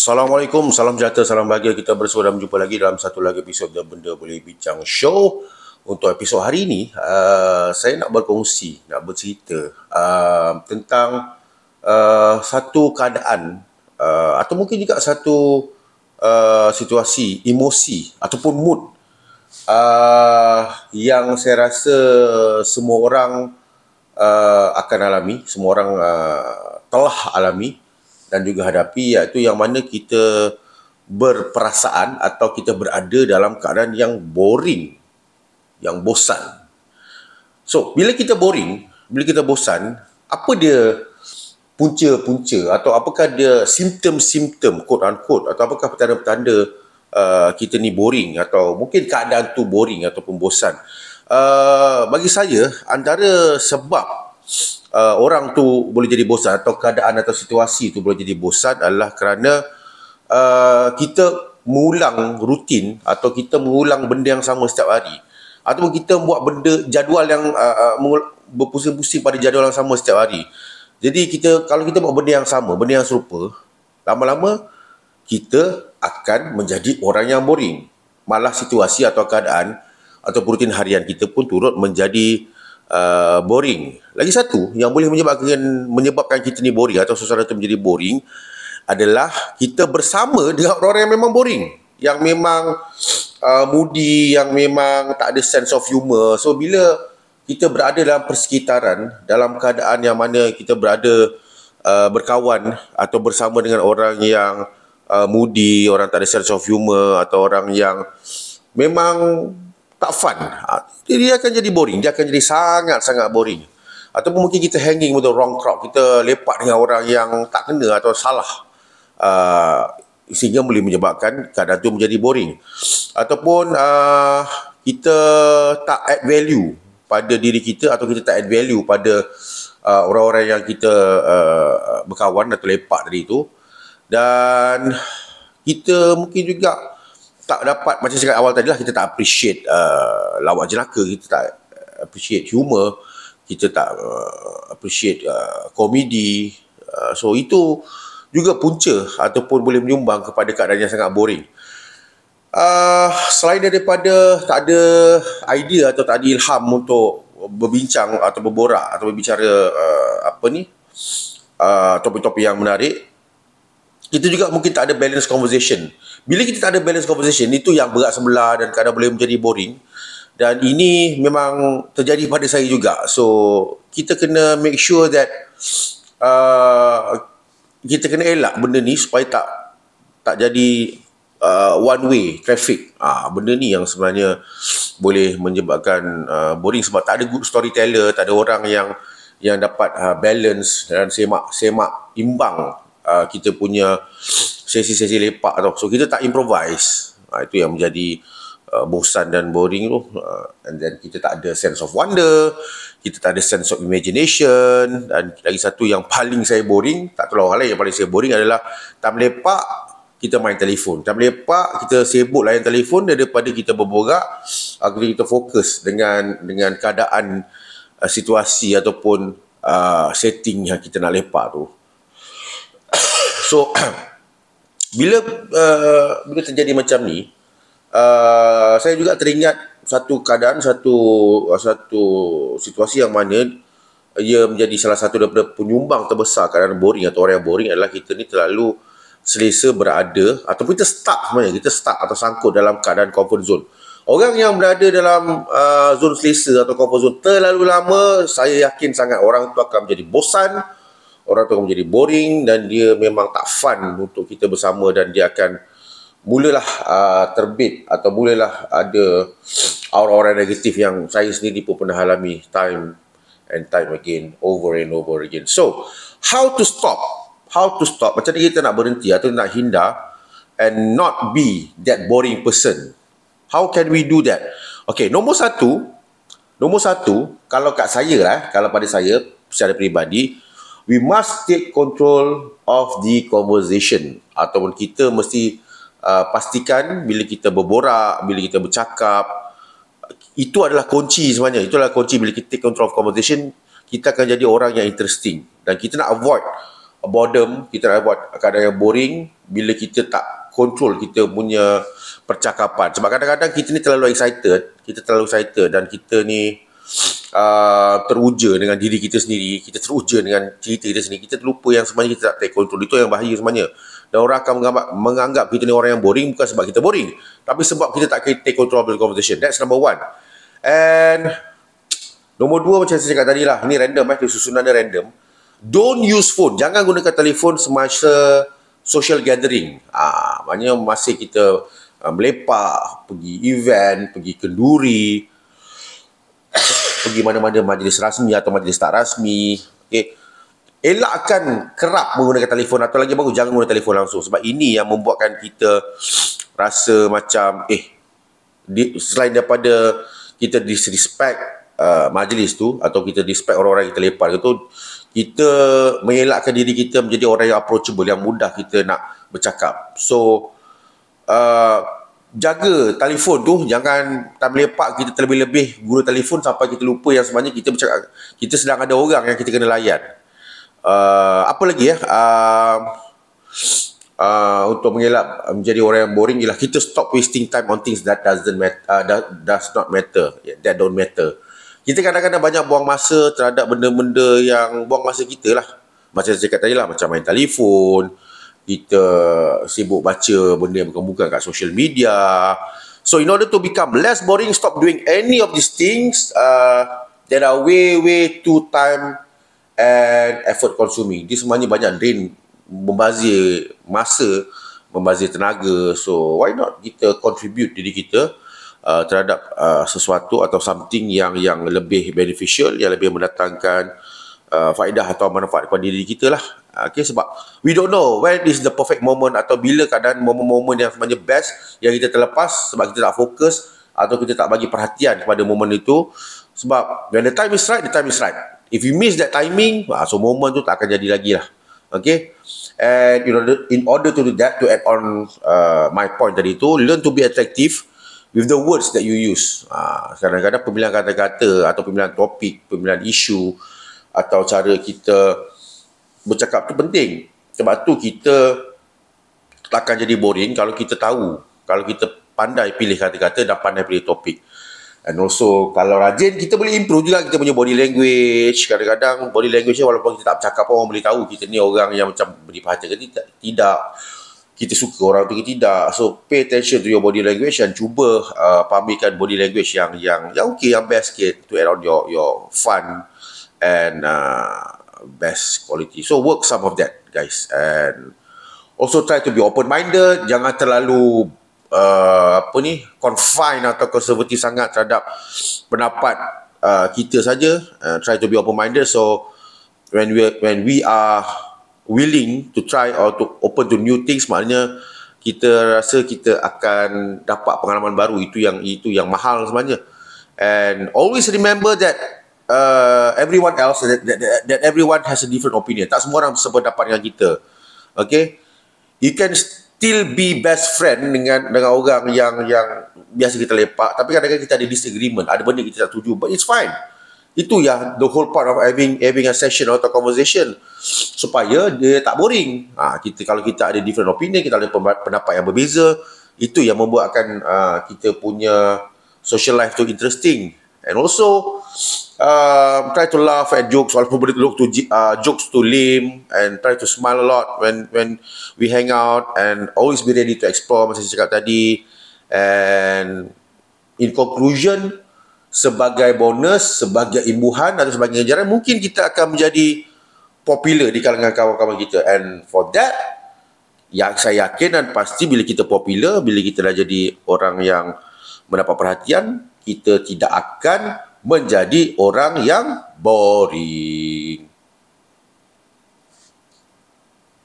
Assalamualaikum, salam sejahtera, salam bahagia. Kita bersua dan berjumpa lagi dalam satu lagi episod The Benda Boleh Bincang Show. Untuk episod hari ini, saya nak berkongsi, nak bercerita tentang satu keadaan atau mungkin juga satu situasi, emosi ataupun mood yang saya rasa semua orang akan alami, semua orang telah alami dan juga hadapi, iaitu yang mana kita berperasaan atau kita berada dalam keadaan yang boring, yang bosan. So, bila kita boring, bila kita bosan, apa dia punca-punca atau apakah dia simptom-simptom, quote-unquote, atau apakah petanda-petanda kita ni boring atau mungkin keadaan tu boring ataupun bosan. Bagi saya, antara sebab orang tu boleh jadi bosan atau keadaan atau situasi tu boleh jadi bosan adalah kerana kita mengulang rutin atau kita mengulang benda yang sama setiap hari, ataupun kita buat benda jadual yang berpusing-pusing pada jadual yang sama setiap hari. Jadi kalau kita buat benda yang sama, benda yang serupa, lama-lama kita akan menjadi orang yang boring. Malah situasi atau keadaan atau rutin harian kita pun turut menjadi boring. Lagi satu yang boleh menyebabkan kita ni boring atau suasana itu menjadi boring adalah kita bersama dengan orang yang memang boring, yang memang moody, yang memang tak ada sense of humor. So bila kita berada dalam persekitaran, dalam keadaan yang mana kita berada berkawan atau bersama dengan orang yang moody, orang tak ada sense of humor, atau orang yang memang tak fun, dia akan jadi boring. Dia akan jadi sangat-sangat boring. Ataupun mungkin kita hanging with the wrong crowd, kita lepak dengan orang yang tak kena atau salah, sehingga boleh menyebabkan keadaan itu menjadi boring. Ataupun kita tak add value pada diri kita, atau kita tak add value pada orang-orang yang kita berkawan atau lepak tadi itu. Dan kita mungkin juga tak dapat, macam saya cakap awal tadi lah, kita tak appreciate lawak jenaka, kita tak appreciate humor, kita tak appreciate komedi. So itu juga punca ataupun boleh menyumbang kepada keadaan yang sangat boring. Selain daripada tak ada idea atau tak ada ilham untuk berbincang atau berborak atau berbicara topik-topik yang menarik, kita juga mungkin tak ada balance conversation. Bila kita tak ada balance conversation, itu yang berat sebelah dan kadang boleh menjadi boring. Dan ini memang terjadi pada saya juga. So, kita kena make sure that kita kena elak benda ni supaya tak jadi one way traffic. Benda ni yang sebenarnya boleh menyebabkan boring, sebab tak ada good storyteller, tak ada orang yang dapat balance dan semak imbang kita punya sesi-sesi lepak tu. So kita tak improvise. Itu yang menjadi bosan dan boring tu. And then kita tak ada sense of wonder, kita tak ada sense of imagination. Dan lagi satu yang paling saya boring, tak tahu orang lain, yang paling saya boring adalah time lepak kita main telefon. Time lepak kita sibuk layan telefon daripada kita berborak, agar kita fokus dengan keadaan situasi ataupun setting yang kita nak lepak tu. So bila terjadi macam ni, saya juga teringat satu keadaan, satu situasi yang mana ia menjadi salah satu daripada penyumbang terbesar keadaan boring atau orang yang boring adalah kita ni terlalu selesa berada, ataupun kita stuck atau sangkut dalam keadaan comfort zone. Orang yang berada dalam zon selesa atau comfort zone terlalu lama, saya yakin sangat orang tu akan menjadi bosan, orang tu akan menjadi boring, dan dia memang tak fun untuk kita bersama, dan dia akan mulalah terbit atau mulalah ada aura-aura negatif yang saya sendiri pun pernah alami time and time again, over and over again. So, how to stop? Macam mana kita nak berhenti atau nak hindar and not be that boring person? How can we do that? Okay, nombor satu, kalau kat saya kalau pada saya secara peribadi, we must take control of the conversation. Ataupun kita mesti pastikan bila kita berborak, bila kita bercakap, itu adalah kunci sebenarnya. Itu adalah kunci. Bila kita take control of conversation, kita akan jadi orang yang interesting. Dan kita nak avoid boredom, kita nak buat keadaan yang boring bila kita tak control kita punya percakapan. Sebab kadang-kadang kita ni terlalu excited dan kita ni teruja dengan diri kita sendiri, kita teruja dengan cerita kita sendiri, kita terlupa yang sebenarnya kita tak take control. Itu yang bahaya sebenarnya. Dan orang akan menganggap kita ni orang yang boring bukan sebab kita boring, tapi sebab kita tak take control of the conversation. That's number one. And nombor dua, macam saya cakap tadi lah, ni random susunan dia random. Don't use phone. Jangan gunakan telefon semasa social gathering. Maknanya masa kita melepak, pergi event, pergi kenduri, pergi mana-mana majlis rasmi atau majlis tak rasmi. Okay. Elakkan kerap menggunakan telefon, atau lagi bagus jangan guna telefon langsung. Sebab ini yang membuatkan kita rasa macam selain daripada kita disrespect majlis tu, atau kita disrespect orang-orang yang kita lepak tu, kita mengelakkan diri kita menjadi orang yang approachable, yang mudah kita nak bercakap. So jaga telefon tu, jangan tak melepak kita terlebih-lebih guna telefon sampai kita lupa yang sebenarnya kita bercakap, kita sedang ada orang yang kita kena layan. Apa lagi untuk mengelak menjadi orang yang boring ialah kita stop wasting time on things that does not matter, that don't matter. Kita kadang-kadang banyak buang masa terhadap benda-benda yang buang masa kita lah. Macam saya cakap tadi lah, macam main telefon, kita sibuk baca benda yang bukan-bukan kat social media. So in order to become less boring, stop doing any of these things that are way too time and effort consuming. Dia semuanya banyak drain, membazir masa, membazir tenaga. So why not kita contribute diri kita terhadap sesuatu atau something yang lebih beneficial, yang lebih mendatangkan faedah atau manfaat kepada diri kita lah. Okay, sebab we don't know when is the perfect moment, atau bila keadaan momen-momen yang sebenarnya best yang kita terlepas sebab kita tak fokus atau kita tak bagi perhatian kepada momen itu. Sebab when the time is right, the time is right. If you miss that timing, so momen tu tak akan jadi lagi lah. Okay, and in order to do that, to add on my point tadi tu, learn to be attractive with the words that you use. Kadang-kadang pemilihan kata-kata atau pemilihan topik, pemilihan isu atau cara kita bercakap tu penting. Sebab tu kita takkan jadi boring kalau kita tahu, kalau kita pandai pilih kata-kata dan pandai pilih topik. And also kalau rajin, kita boleh improve juga kita punya body language. Kadang-kadang body language ni walaupun kita tak bercakap pun orang boleh tahu kita ni orang yang macam beri perhatian ke tidak, kita suka orang tu ke tidak. So pay attention to your body language dan cuba pamerkan body language yang okay, yang best sikit to add on your fun and best quality. So work some of that, guys, and also try to be open-minded. Jangan terlalu confine atau konservatif sangat terhadap pendapat kita saja. Try to be open-minded. So when we are willing to try or to open to new things, maknanya kita rasa kita akan dapat pengalaman baru. Itu yang mahal sebenarnya. And always remember that everyone else, that everyone has a different opinion. Tak semua orang sependapat dengan kita. Okay, you can still be best friend dengan orang yang biasa kita lepak, tapi kadang-kadang kita ada disagreement, ada benda kita tak setuju, but it's fine. Itu ya the whole part of having a session atau conversation, supaya dia tak boring. Kalau kita ada different opinion, kita ada pendapat yang berbeza, itu yang membuatkan kita punya social life tu interesting. And also try to laugh at jokes, walaupun benda look to jokes too lame, and try to smile a lot when we hang out, and always be ready to explore macam saya cakap tadi. And in conclusion, sebagai bonus, sebagai imbuhan atau sebagai ganjaran, mungkin kita akan menjadi popular di kalangan kawan-kawan kita. And for that, yang saya yakin dan pasti bila kita popular, bila kita dah jadi orang yang mendapat perhatian, kita tidak akan menjadi orang yang boring.